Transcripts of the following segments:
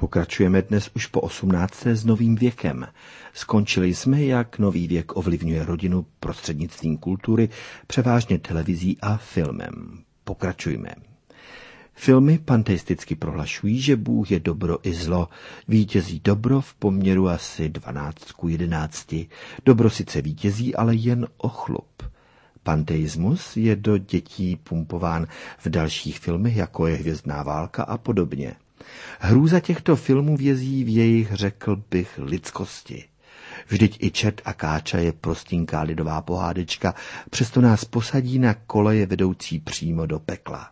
Pokračujeme dnes už po 18. s novým věkem. Skončili jsme, jak nový věk ovlivňuje rodinu prostřednictvím kultury, převážně televizí a filmem. Pokračujme. Filmy panteisticky prohlašují, že Bůh je dobro i zlo. Vítězí dobro v poměru asi 12:11. Dobro sice vítězí, ale jen o chlup. Panteismus je do dětí pumpován v dalších filmech, jako je Hvězdná válka a podobně. Hrůza těchto filmů vězí v jejich, řekl bych, lidskosti. Vždyť i Čert a Káča je prostinká lidová pohádečka, přesto nás posadí na koleje vedoucí přímo do pekla.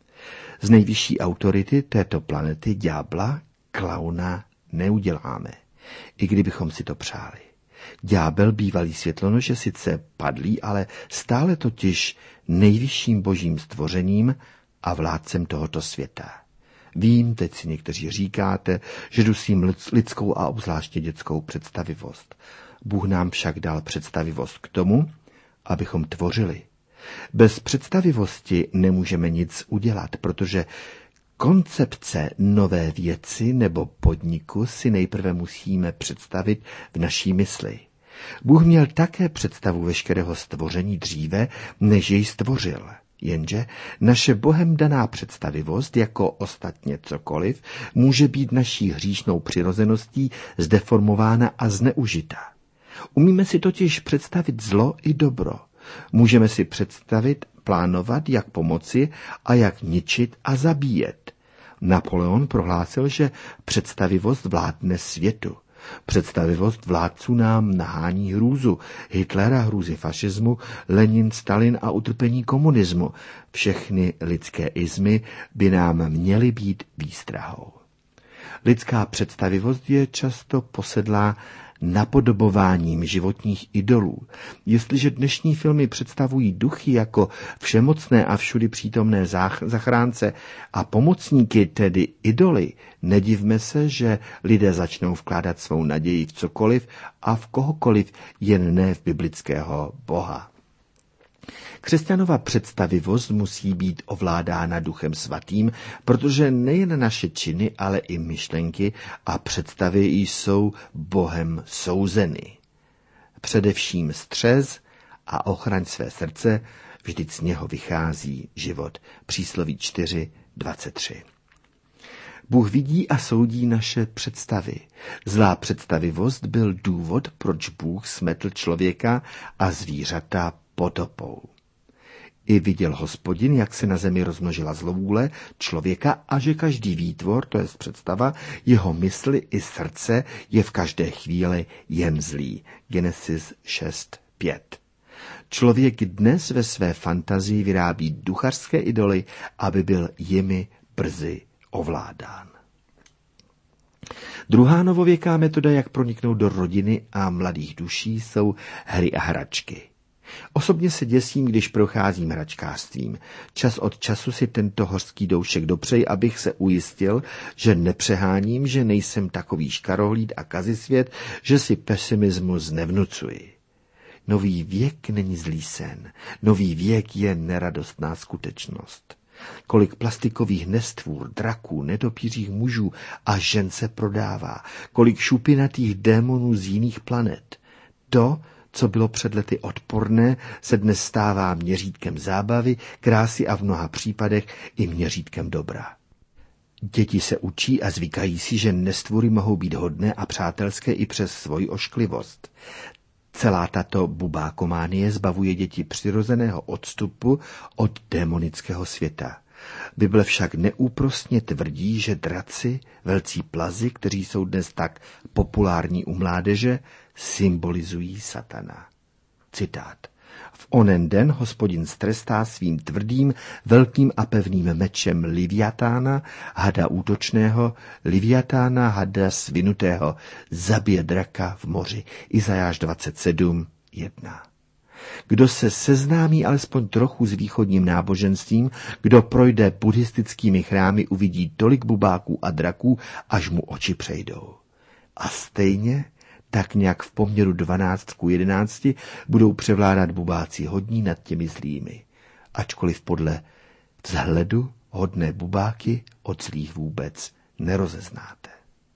Z nejvyšší autority této planety ďábla klauna neuděláme, i kdybychom si to přáli. Ďábel bývalý světlonož je sice padlý, ale stále totiž nejvyšším božím stvořením a vládcem tohoto světa. Vím, teď si někteří říkáte, že dusím lidskou a obzvláště dětskou představivost. Bůh nám však dal představivost k tomu, abychom tvořili. Bez představivosti nemůžeme nic udělat, protože koncepce nové věci nebo podniku si nejprve musíme představit v naší mysli. Bůh měl také představu veškerého stvoření dříve, než jej stvořil. Jenže naše Bohem daná představivost, jako ostatně cokoliv, může být naší hříšnou přirozeností zdeformována a zneužita. Umíme si totiž představit zlo i dobro. Můžeme si představit, plánovat, jak pomoci a jak ničit a zabíjet. Napoleon prohlásil, že představivost vládne světu. Představivost vládců nám nahání hrůzu. Hitlera, hrůzy fašismu, Lenin, Stalin a utrpení komunismu. Všechny lidské izmy by nám měly být výstrahou. Lidská představivost je často posedlá napodobováním životních idolů. Jestliže dnešní filmy představují duchy jako všemocné a všudy přítomné zachránce a pomocníky, tedy idoly, nedivme se, že lidé začnou vkládat svou naději v cokoliv a v kohokoliv, jen ne v biblického Boha. Křesťanova představivost musí být ovládána Duchem Svatým, protože nejen naše činy, ale i myšlenky a představy jsou Bohem souzeny. Především střez a ochraň své srdce, vždyť z něho vychází život. Přísloví 4:23. Bůh vidí a soudí naše představy. Zlá představivost byl důvod, proč Bůh smetl člověka a zvířata potopou. I viděl Hospodin, jak se na zemi rozmnožila zlovůle člověka a že každý výtvor, to je představa, jeho mysli i srdce je v každé chvíli jen zlý. Genesis 6:5. Člověk dnes ve své fantazii vyrábí duchařské idoly, aby byl jimi brzy ovládán. Druhá novověká metoda, jak proniknout do rodiny a mladých duší, jsou hry a hračky. Osobně se děsím, když procházím hračkářstvím. Čas od času si tento hořký doušek dopřeji, abych se ujistil, že nepřeháním, že nejsem takový škarohlíd a kazisvět, že si pesimismus nevnucuji. Nový věk není zlý sen. Nový věk je neradostná skutečnost. Kolik plastikových nestvůr, draků, netopířích mužů a žen se prodává. Kolik šupinatých démonů z jiných planet. To, co bylo před lety odporné, se dnes stává měřítkem zábavy, krásy a v mnoha případech i měřítkem dobra. Děti se učí a zvykají si, že nestvůry mohou být hodné a přátelské i přes svoji ošklivost. Celá tato bubákománie zbavuje děti přirozeného odstupu od démonického světa. Bible však neúprosně tvrdí, že draci, velcí plazi, kteří jsou dnes tak populární u mládeže, symbolizují satana. Citát. V onen den Hospodin strestá svým tvrdým, velkým a pevným mečem Liviatána, hada útočného, Liviatána, hada svinutého, zabije draka v moři. Izajáš 27:1. Kdo se seznámí alespoň trochu s východním náboženstvím, kdo projde buddhistickými chrámy, uvidí tolik bubáků a draků, až mu oči přejdou. A stejně tak nějak v poměru 12:11 budou převládat bubáci hodní nad těmi zlými, ačkoliv podle vzhledu hodné bubáky od zlých vůbec nerozeznáte.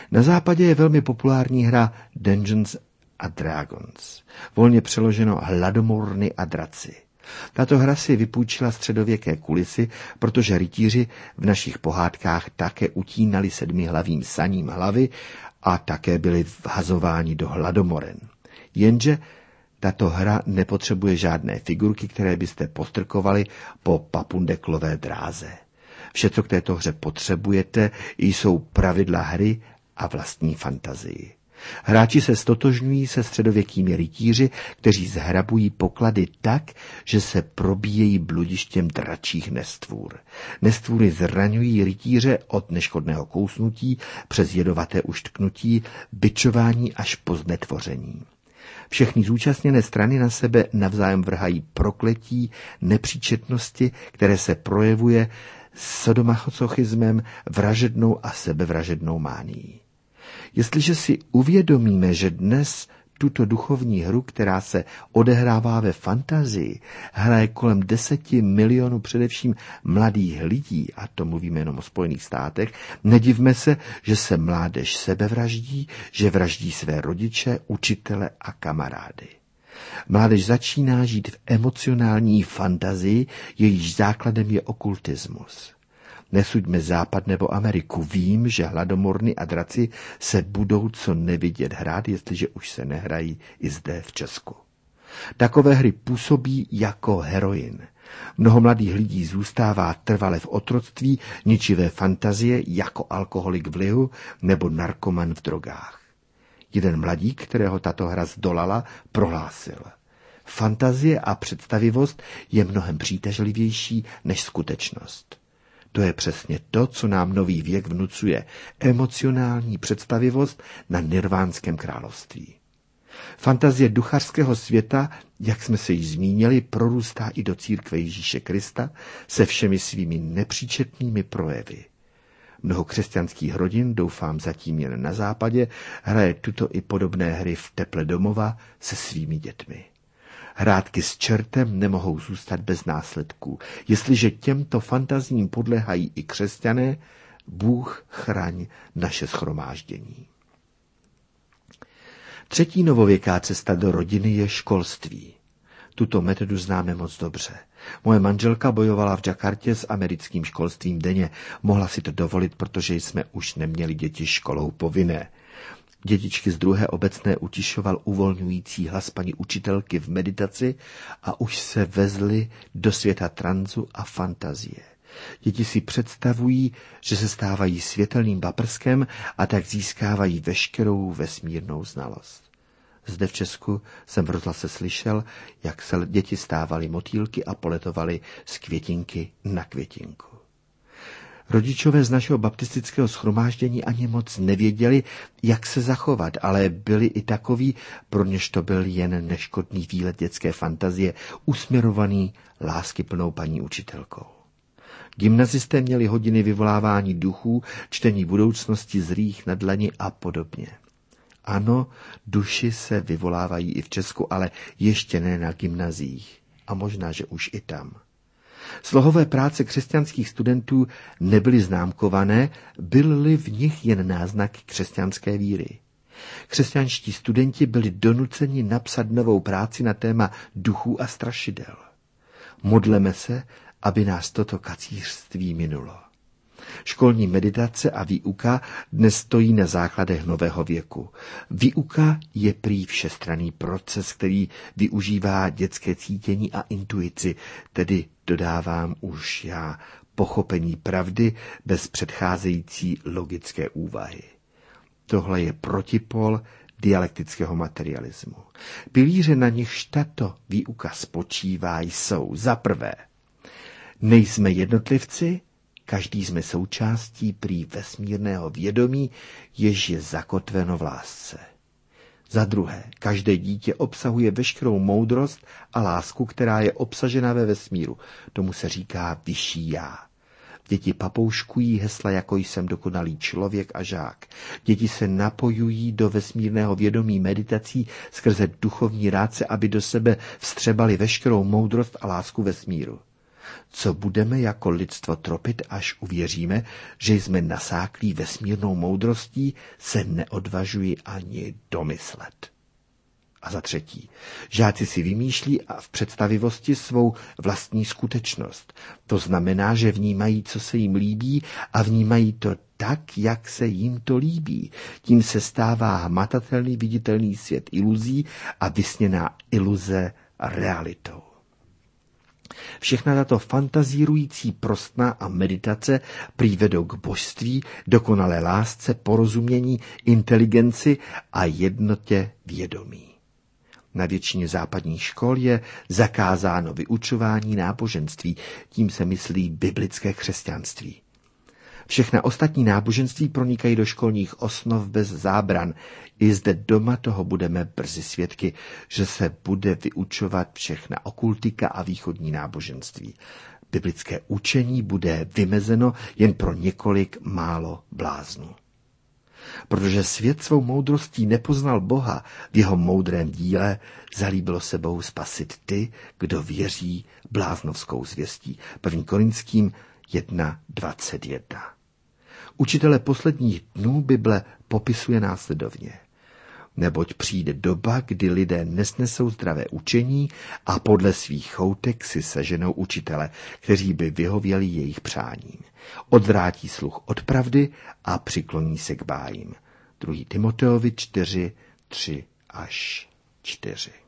Na západě je velmi populární hra Dungeons a Dragons, volně přeloženo Hladomorny a draci. Tato hra si vypůjčila středověké kulisy, protože rytíři v našich pohádkách také utínali sedmihlavým saním hlavy a také byli vhazováni do hladomoren. Jenže tato hra nepotřebuje žádné figurky, které byste postrkovali po papundeklové dráze. Vše, co k této hře potřebujete, jsou pravidla hry a vlastní fantazii. Hráči se stotožňují se středověkými rytíři, kteří zhrabují poklady tak, že se probíjejí bludištěm dračích nestvůr. Nestvůry zraňují rytíře od neškodného kousnutí přes jedovaté uštknutí, bičování až po znetvoření. Všechny zúčastněné strany na sebe navzájem vrhají prokletí, nepříčetnosti, které se projevuje sadomasochismem, vražednou a sebevražednou mánií. Jestliže si uvědomíme, že dnes tuto duchovní hru, která se odehrává ve fantazii, hraje kolem 10 milionů především mladých lidí, a to mluvíme jenom o Spojených státech, nedivme se, že se mládež sebevraždí, že vraždí své rodiče, učitele a kamarády. Mládež začíná žít v emocionální fantazii, jejíž základem je okultismus. Nesuďme Západ nebo Ameriku. Vím, že Hladomorny a draci se budou co nevidět hrát, jestliže už se nehrají i zde v Česku. Takové hry působí jako heroin. Mnoho mladých lidí zůstává trvale v otroctví, ničivé fantazie jako alkoholik v lihu nebo narkoman v drogách. Jeden mladík, kterého tato hra zdolala, prohlásil: fantazie a představivost je mnohem přitažlivější než skutečnost. To je přesně to, co nám nový věk vnucuje. Emocionální představivost na nirvánském království. Fantazie duchařského světa, jak jsme se již zmínili, prorůstá i do církve Ježíše Krista se všemi svými nepříčetnými projevy. Mnoho křesťanských rodin, doufám zatím jen na západě, hraje tuto i podobné hry v teple domova se svými dětmi. Hrátky s čertem nemohou zůstat bez následků. Jestliže těmto fantazím podléhají i křesťané, Bůh chraň naše shromáždění. Třetí novověká cesta do rodiny je školství. Tuto metodu známe moc dobře. Moje manželka bojovala v Jakartě s americkým školstvím denně. Mohla si to dovolit, protože jsme už neměli děti školou povinné. Dětičky z druhé obecné utišoval uvolňující hlas paní učitelky v meditaci a už se vezly do světa tranzu a fantazie. Děti si představují, že se stávají světelným paprskem a tak získávají veškerou vesmírnou znalost. Zde v Česku jsem v rozhlase slyšel, jak se děti stávaly motýlky a poletovaly z květinky na květinku. Rodičové z našeho baptistického shromáždění ani moc nevěděli, jak se zachovat, ale byli i takoví, pro něž to byl jen neškodný výlet dětské fantazie, usměrovaný láskyplnou paní učitelkou. Gymnazisté měli hodiny vyvolávání duchů, čtení budoucnosti zrých na dlani a podobně. Ano, duši se vyvolávají i v Česku, ale ještě ne na gymnaziích. A možná, že už i tam. Slohové práce křesťanských studentů nebyly známkované, byly v nich jen náznaky křesťanské víry. Křesťanští studenti byli donuceni napsat novou práci na téma duchů a strašidel. Modleme se, aby nás toto kacířství minulo. Školní meditace a výuka dnes stojí na základech nového věku. Výuka je prý všestranný proces, který využívá dětské cítění a intuici, tedy dodávám už já pochopení pravdy bez předcházející logické úvahy. Tohle je protipol dialektického materialismu. Pilíře, na nichž tato výuka spočívá, jsou za prvé: nejsme jednotlivci, každý jsme součástí prý vesmírného vědomí, jež je zakotveno v lásce. Za druhé, každé dítě obsahuje veškerou moudrost a lásku, která je obsažena ve vesmíru. Tomu se říká vyšší já. Děti papouškují hesla, jako jsem dokonalý člověk a žák. Děti se napojují do vesmírného vědomí meditací skrze duchovní rádce, aby do sebe vstřebali veškerou moudrost a lásku vesmíru. co budeme jako lidstvo tropit, až uvěříme, že jsme nasáklí vesmírnou moudrostí, se neodvažuji ani domyslet. A za třetí, žáci si vymýšlí a v představivosti svou vlastní skutečnost. To znamená, že vnímají, co se jim líbí a vnímají to tak, jak se jim to líbí. Tím se stává hmatatelný, viditelný svět iluzí a vysněná iluze realitou. Všechna tato fantazírující prostná a meditace prý vedou k božství, dokonalé lásce, porozumění, inteligenci a jednotě vědomí. Na většině západních škol je zakázáno vyučování náboženství, tím se myslí biblické křesťanství. Všechna ostatní náboženství pronikají do školních osnov bez zábran. I zde doma toho budeme brzy svědky, že se bude vyučovat všechna okultika a východní náboženství. Biblické učení bude vymezeno jen pro několik málo bláznů. Protože svět svou moudrostí nepoznal Boha v jeho moudrém díle, zalíbilo se Bohu spasit ty, kdo věří bláznovskou zvěstí. 1. Korinským 1:21. Učitele posledních dnů Bible popisuje následovně. Neboť přijde doba, kdy lidé nesnesou zdravé učení a podle svých choutek si seženou učitele, kteří by vyhověli jejich přáním. Odvrátí sluch od pravdy a přikloní se k bájím. 2. Timoteovi 4:3-4.